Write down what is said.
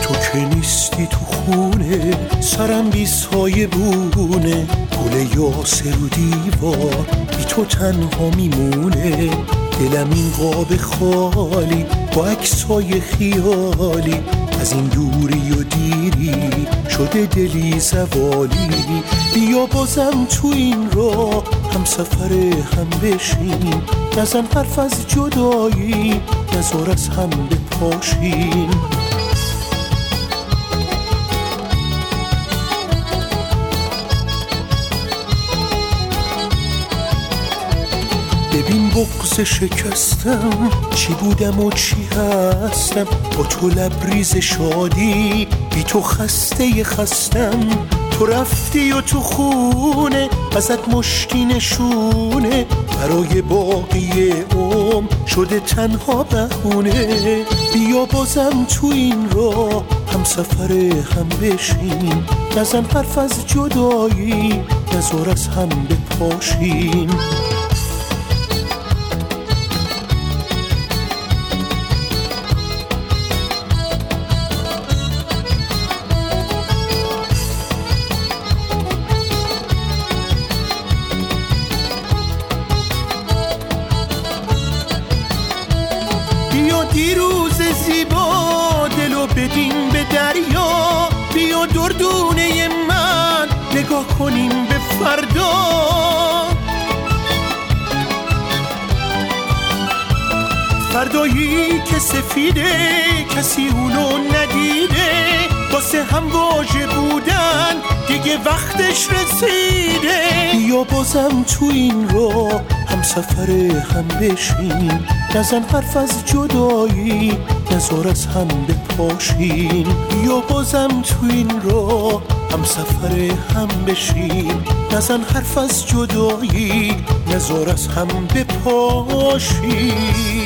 تو که نیستی تو خونه، سرم بی سایه بونه، گل یاسر و دیوار بی تو تنها میمونه. دلم این قاب خالی با عکسای خیالی، از این دوری و دیری شده دلی زوالی. بیا بازم تو این راه هم سفر هم بشین، نزن حرف از جدایی، نزار از هم بپاشین. ببین بغض شکستم چی بودم و چی هستم، با تو لبریز شادی بی تو خسته خستم. تو رفتی و تو خونه ازت مشتی نشونه، برای باقی عمر شده تنها بهونه. بیا بازم تو این راه هم سفر هم بشین، نزن حرف از جدایی، نزار از هم بپاشین. بیا دیروز زیبا دلو بدیم به دریا، بیا دردونه من نگاه کنیم به فردا. فردایی که سفیده کسی اونو ندیده، واسه هم واژه بودن دیگه وقتش رسیده. بیا بازم تو این راه هم سفر هم بشین، نزن حرف از جدایی، نزار از هم بپاشین. بیا بازم تو این راه هم سفر هم بشین، نزن حرف از جدایی، نزار از هم بپاشین.